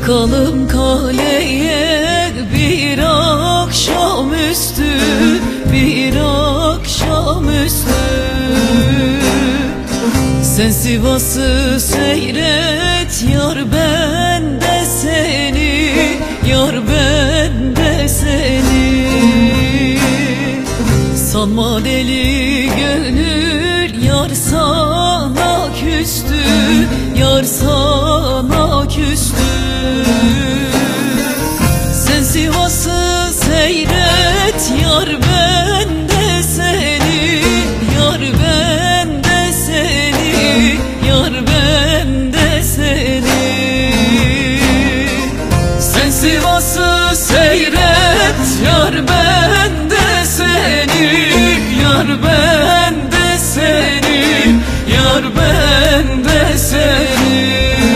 Çıkalım kaleye bir akşamüstü, bir akşamüstü. Sen Sivas'ı seyret yar, ben de seni, yar ben de seni. Sanma deli gönül yar sana küstü, yar sana küstü. Sen Sivas'ı seyret yar, ben de seni, yar ben de seni, yar ben de seni. Sen Sivas'ı seyret yar, ben de seni, yar ben de seni, yar ben de seni.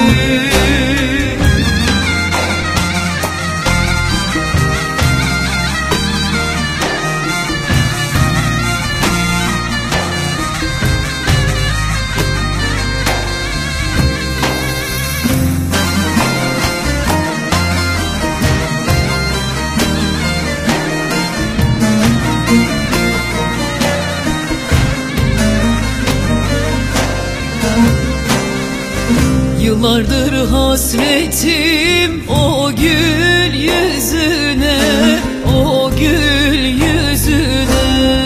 Yıllardır hasretim o gül yüzüne, o gül yüzüne.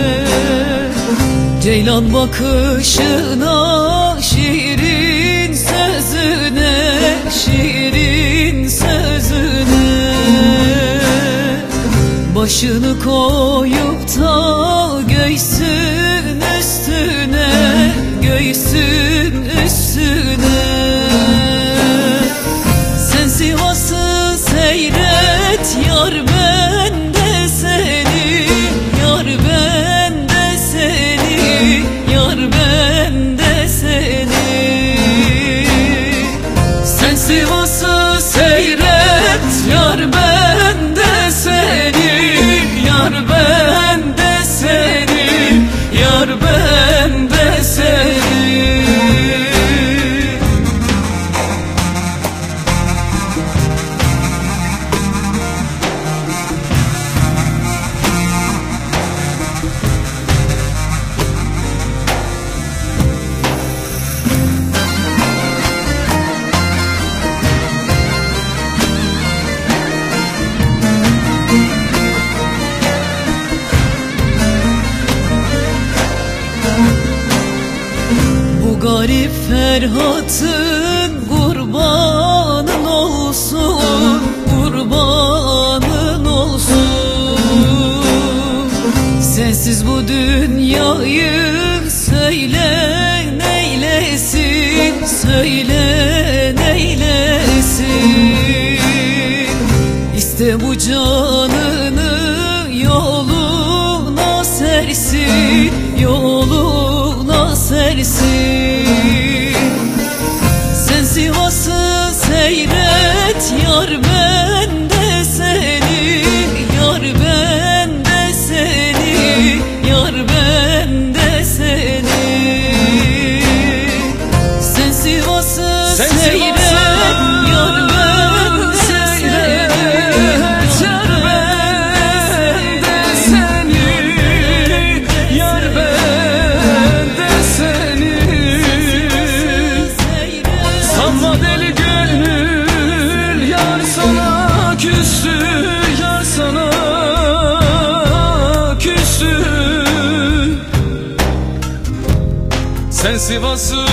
Ceylan bakışına, şirin sözüne, şirin sözüne. Başını koyup da göğsün üstüne, göğsün üstüne. Sen Sivas'ı seyret yar, ben de seni, yar ben de seni, yar ben de seni. Sen Sivas'ı seyret yar, ben de seni, yar ben de seni, yar ben de seni. Garip Ferhat'ın kurbanın olsun, kurbanın olsun. Sensiz bu dünyayı söyle neylesin, söyle neylesin. İste bu canını yoluna sersin, yoluna sersin. Sen Sivas'ı seyret yar, ben de seni, yar ben de seni, yar ben de seni. Sen Sivas'ı seyret yar, ben de seni, yar ben de seni, yar ben de seni. Sanma deli gönül yar sana küstü, yar sana küstü. Sen Sivas'ı